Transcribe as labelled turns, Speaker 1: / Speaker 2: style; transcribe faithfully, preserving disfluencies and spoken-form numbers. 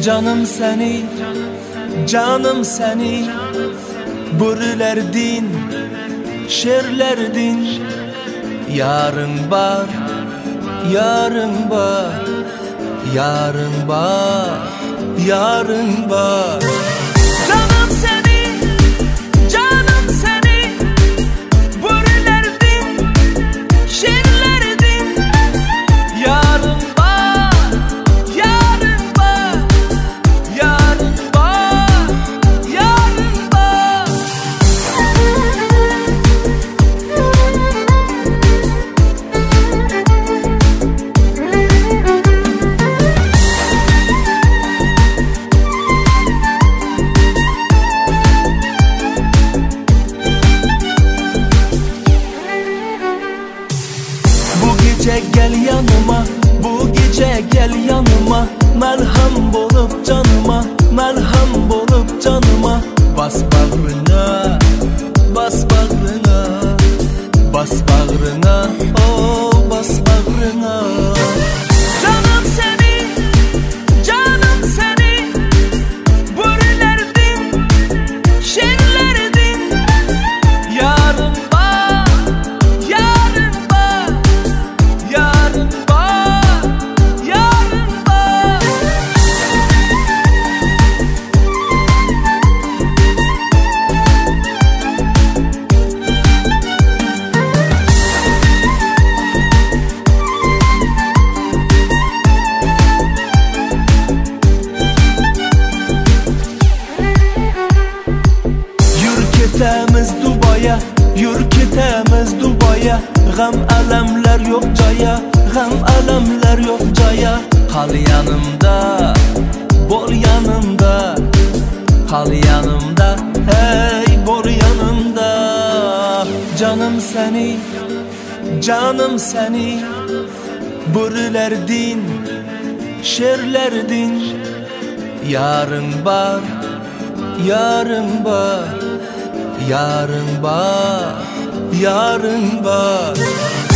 Speaker 1: Canım seni, canım seni bürülerdin, şerlerdin. Yarın var, yarın var, yarın var, yarın var. Canım seni, canım seni bürülerdin, şerlerdin. Yarın var, yarın var, yarın var, yarın var. Bu gece gel yanıma, bu gece gel yanıma. Merhem bolup canıma, merhem bolup canıma. Bas bağrına, bas bağrına, bas bağrına, oh bas bağrına. Canım seni, canım seni bürülerdin, şerlerdin. Yarın var, yarın var, yarın var, yarın var. Yürü ketemiz Dubai'ye, yürü ketemiz Dubai'ye. Gam alemler yok caya, gam alemler yok caya. Kal yanımda, bol yanımda, kal yanımda, hey bol yanımda. Canım seni, canım seni bürülerdin, şerlerdin. Yarın var, yarın var, yarın var, yarın var.